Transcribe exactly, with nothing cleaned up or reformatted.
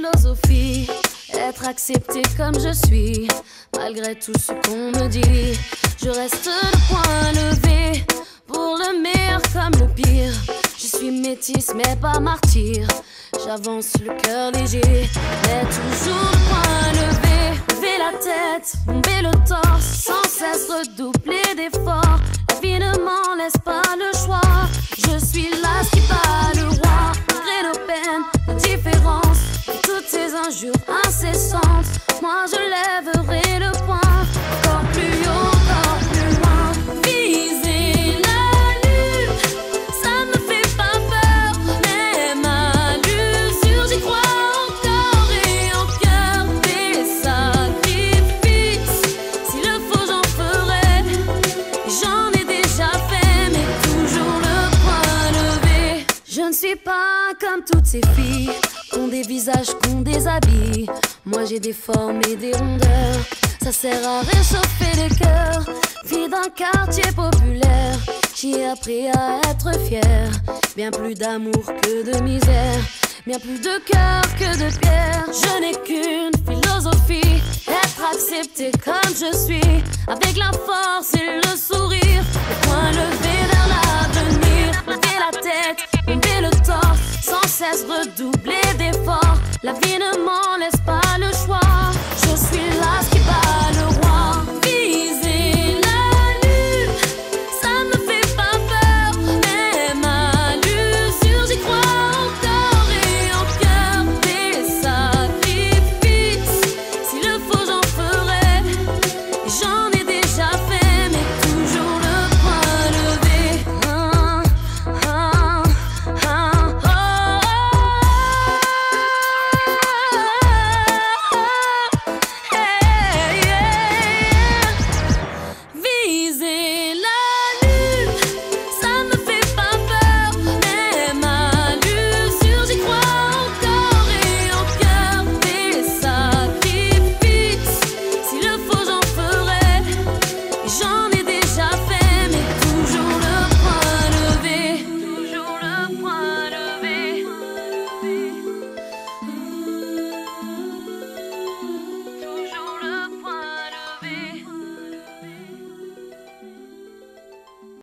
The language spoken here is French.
philosophie, être accepté comme je suis. Malgré tout ce qu'on me dit, je reste le poing levé, pour le meilleur comme le pire. Je suis métisse mais pas martyr, j'avance le cœur léger, mais toujours le poing levé. Lever la tête, bomber le torse, sans cesse redoubler d'efforts. La vie ne m'en laisse pas le choix, je suis là ce qui bat le roi. Malgré nos peines, nos différences, et toutes ces injures incessantes, moi je lèverai le poing, encore plus haut, encore plus loin. Viser la lune, ça me fait pas peur, même à l'usure, j'y crois encore et en cœur. Des sacrifices, s'il le faut j'en ferai, j'en ai déjà fait, mais toujours le poing levé. Je ne suis pas comme toutes ces filles, qu'on des visages, qu'on des habits. Moi j'ai des formes et des rondeurs, ça sert à réchauffer le cœur. Fille d'un quartier populaire, j'ai appris à être fière. Bien plus d'amour que de misère, bien plus de cœur que de pierre. Je n'ai qu'une philosophie, être accepté comme je suis, avec la force et